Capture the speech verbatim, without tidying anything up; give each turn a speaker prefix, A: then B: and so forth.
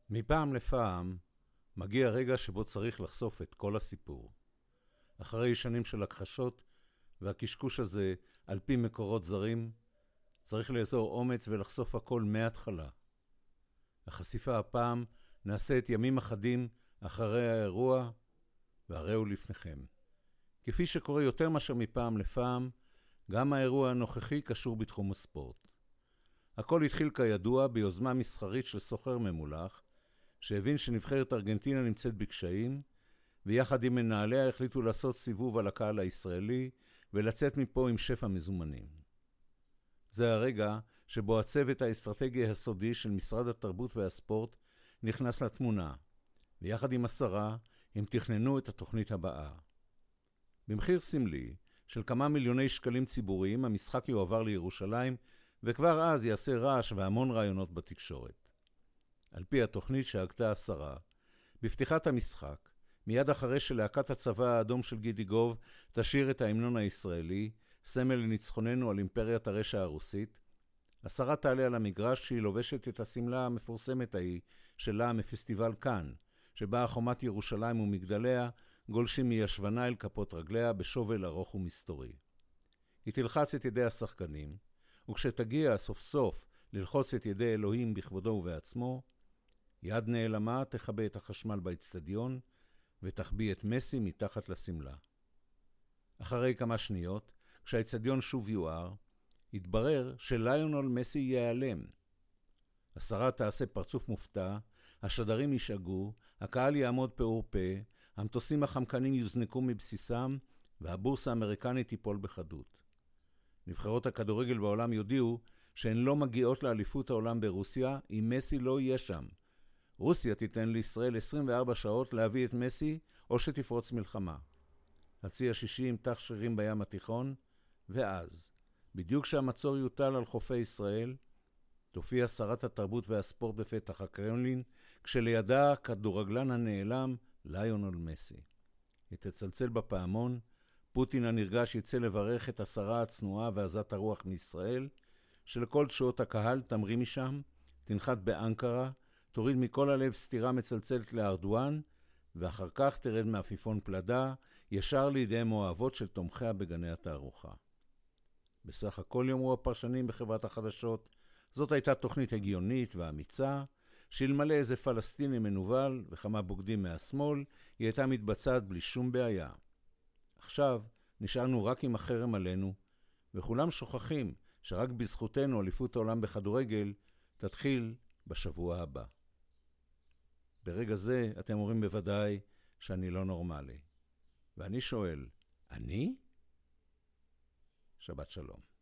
A: מפעם לפעם מגיע רגע שבו צריך לחשוף את כל הסיפור. אחרי שנים של הכחשות והקשקוש הזה על פי מקורות זרים, צריך לאזור אומץ ולחשוף הכל מההתחלה. החשיפה הפעם נעשית ימים אחדים אחרי האירוע, והרי הוא לפניכם. כפי שקורה יותר מאשר מפעם לפעם, גם האירוע הנוכחי קשור בתחום הספורט. הכל התחיל כידוע ביוזמה מסחרית של סוחר ממולח, שהבין שנבחרת ארגנטינה נמצאת בקשיים, ויחד עם מנהליה החליטו לעשות סיבוב על הקהל הישראלי ולצאת מפה עם שפע מזומנים. זה הרגע שבו הצוות האסטרטגי הסודי של משרד התרבות והספורט נכנס לתמונה, ויחד עם השרה הם תכננו את התוכנית הבאה. במחיר סמלי של כמה מיליוני שקלים ציבוריים המשחק יועבר לירושלים, וכבר אז יעשה רעש והמון רעיונות בתקשורת. על פי התוכנית שהגתה השרה, בפתיחת המשחק, מיד אחרי שלהקת הצבא האדום של גידי גוב תשיר את ההמנון הישראלי, סמל לניצחוננו על אימפריית הרשע הרוסית, השרה תעלה על המגרש שהיא לובשת את הסמלה המפורסמת ההיא שלה מפסטיבל כאן, שבה חומת ירושלים ומגדליה גולשים מישבנה אל כפות רגליה בשובל ארוך ומסתורי. היא תלחץ את ידי השחקנים, וכשתגיע סוף סוף ללחוץ את ידי אלוהים בכבודו ובעצמו, יד נעלמה תחבא את החשמל באצטדיון ותחביא את מסי מתחת לסמלה. אחרי כמה שניות, כשהאצטדיון שוב יואר, התברר שליונל מסי ייעלם. השרה תעשה פרצוף מופתע, השדרים ישאגו, הקהל יעמוד פעור פה, המטוסים החמקנים יוזנקו מבסיסם, והבורסה האמריקנית תיפול בחדות. נבחרות הכדורגל בעולם יודיעו שהן לא מגיעות לאליפות העולם ברוסיה אם מסי לא יהיה שם. רוסיה תיתן לישראל עשרים וארבע שעות להביא את מסי או שתפרוץ מלחמה. הצי השישי ימתח שרירים בים התיכון, ואז, בדיוק שהמצור יוטל על חופי ישראל, תופיע שרת התרבות והספורט בפתח הקרמלין, כשלידה הכדורגלן הנעלם ליונל מסי. היא תצלצל בפעמון, פוטין הנרגש יצא לברך את השרה הצנועה ועזת הרוח מישראל, שלכל תשואות הקהל תמריא משם, תנחת באנקרה, תוריד מכל הלב סתירה מצלצלת לארדואן, ואחר כך תרד מאפיפון פלדה, ישר לידיהם אוהבות של תומכיה בגני התערוכה. בסך הכל יאמרו הפרשנים בחברת החדשות, זאת הייתה תוכנית הגיונית ואמיצה, שאלמלא איזה פלסטיני מנוול וכמה בוגדים מהשמאל, היא הייתה מתבצעת בלי שום בעיה. עכשיו נשארנו רק עם החרם עלינו, וכולם שוכחים שרק בזכותנו אליפות העולם בכדורגל תתחיל בשבוע הבא. ברגע זה אתם אומרים בוודאי שאני לא נורמלי. ואני שואל, אני? שבת שלום.